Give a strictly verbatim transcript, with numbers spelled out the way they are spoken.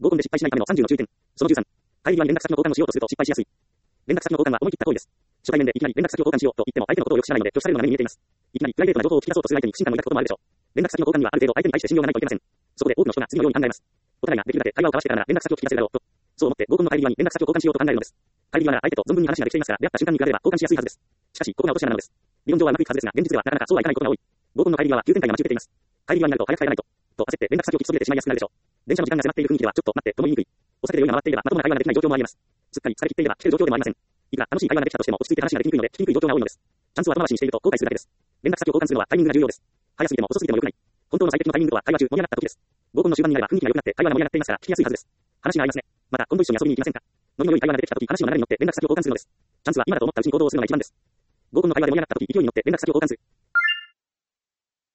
合コンで失敗しないためのさんじゅうの注意点。そのじゅうさん。帰り際に連絡先の交換をしようとすると失敗しやすい。連絡先の交換は思い切った行為です。初対面でいきなり連絡先を交換しようと言っても相手のことをよく知らないので拒否されるのが目に見えています。いきなりプライベートな情報を聞き出そうとする相手に不信感を抱くこともあるでしょう。連絡先の交換にはある程度相手に対して信用がないといけません。そこで多くの人が次のように考えます。お互いができるだけ会話を交わしてからなら連絡先を聞き出せるだろうと。そう思って合コンの帰り際に連絡先を交換しようと考えるのです。帰り際なら相手と存分に話ができていますから出会った瞬間に比べれば交換しやすいはずです。しかしここが落とし穴なのです。理論上はうまくいくはずですが現実ではなかなかそうはいかないことが多い。合コンの帰り際は急展開が待ち受けています。帰り際になると早く帰らないと。と焦って連絡先を聞きそびれてしまいやすくなるでしょう。電車の時間が迫っている雰囲気ではちょっと待ってとも言いにくい。お酒で酔いが回っていればまともな会話ができない状況もあります。すっかり疲れ切っていれば聞ける状況でもありません。いくら楽しい会話ができたとしても落ち着いて話ができにくいので聞きにくい状況が多いのです。チャンスを後回しにしていると後悔するだけです。連絡先を交換するのはタイミングが重要です。早すぎても遅すぎても良くない。本当の最適のタイミングとは会話中盛り上がった時です。合コンの終盤になれば雰囲気が良くなって会話が盛り上がっていますから聞きやすいはずです。話が合いますね。また今度一緒に遊びに行きませんか。ノリの良い会話が出てきた時話の流れに乗って連絡先を交換するのです。チャンスは今だと思ったうちに行動をするのが一番です。合コンの会話で盛り上がった時勢いに乗って連絡先を交換する。